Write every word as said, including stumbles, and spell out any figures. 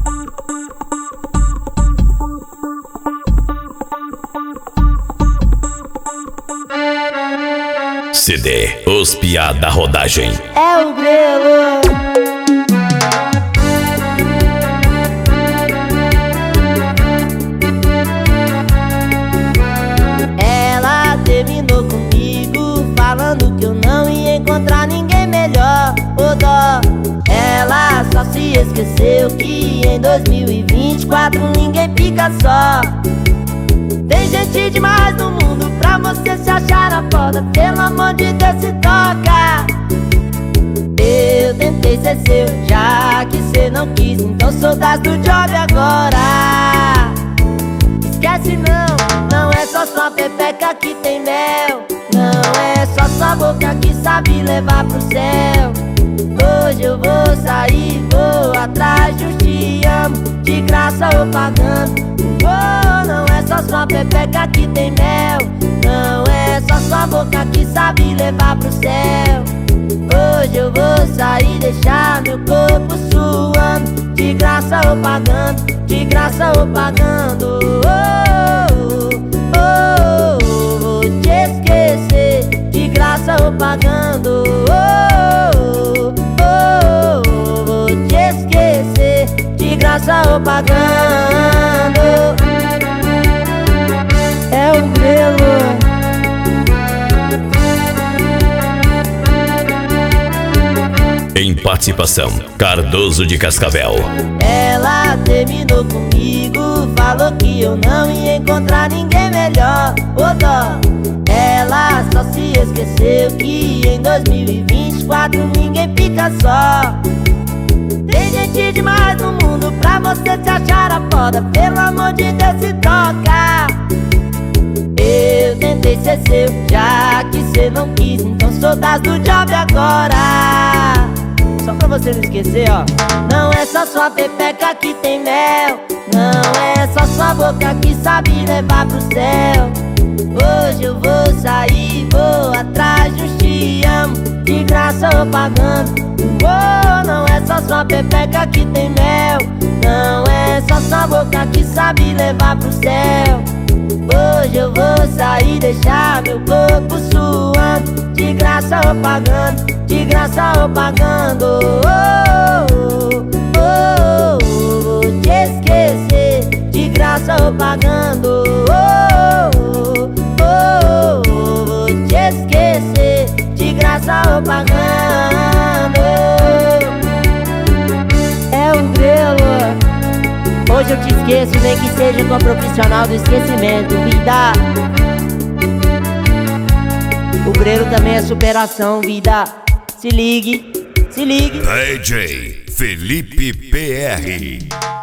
C D Os Piá da Rodagem. É o Grelo. Ela terminou comigo, falando que eu não ia encontrar ninguém melhor. Ô dó, ela só se esqueceu que em dois mil e vinte e quatro ninguém fica só. Tem gente demais no mundo pra você se achar a foda. Pelo amor de Deus, se toca. Eu tentei ser seu, já que cê não quis, então sou das do job agora. Esquece não, não é só sua pepeca que tem mel. Não é só sua boca que sabe levar pro céu. Hoje eu vou sair, vou atrás de um te amo, de graça ou pagando. Oh, não é só sua pepeca que tem mel. Não é só sua boca que sabe levar pro céu. Hoje eu vou sair, deixar meu corpo suando, de graça ou pagando, de graça ou pagando. Oh, oh, oh, oh, vou te esquecer, de graça ou pagando. Oh, oh, oh, oh, vou te esquecer, de graça ou pagando. É o Grelo. Em participação, Cardoso de Cascavel. Ela terminou comigo, falou que eu não ia encontrar ninguém melhor. Ô dó, ela só se esqueceu que em dois mil e vinte e quatro ninguém fica só. Tem gente demais no mundo pra você se achar a foda. Pelo amor de Deus, se toca. Eu tentei ser seu, já que cê não quis, então sou das do job agora. Só pra você não esquecer, ó. Não é só sua pepeca que tem mel. Não é só sua boca que sabe levar pro céu. Hoje eu vou sair, vou atrás de um te amo, de graça ou pagando. Oh, não é só sua pepeca que tem mel. Não é só sua boca que sabe levar pro céu. Hoje eu vou sair, deixar meu corpo suando, de graça ou pagando, de graça ou pagando. Oh, oh, oh, oh, vou te esquecer, de graça ou pagando. Oh, oh, oh, oh, vou te esquecer, de graça ou pagando. É o Grelo. Hoje eu te esqueço, nem que seja com a profissional do esquecimento, vida. O Grelo também é superação, vida. Se ligue, se ligue. D J Felipe P R.